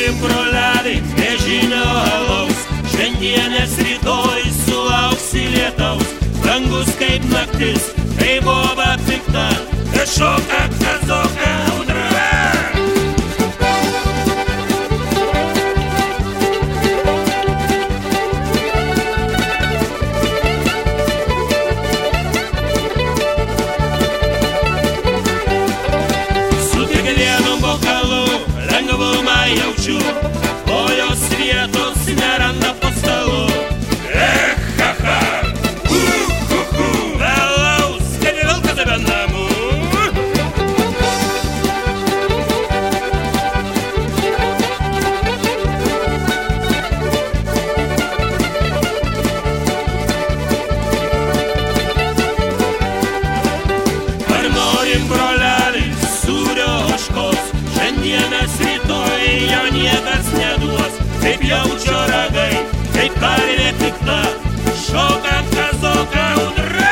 norim broleliai vėžinio alaus, šiandienės rytoj sulauksi lietaus. Dangus kaip naktis, kai boba pikta, šoka kazoka audra. Jaučiu, o jos vietos neranda po stalu. Ha, ha, vėlaus, kaip vilkas be namų. Ar norim broleliai sūrio ožkos, šiandienas rytoj jo niekas neduos. Kaip jaučio ragai, kaip karvė pikta, šoka kazoka audra.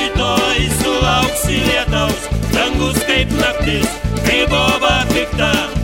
Šiandienas rytoj sulauksi lietaus, dangus kaip naktis, kai boba pikta.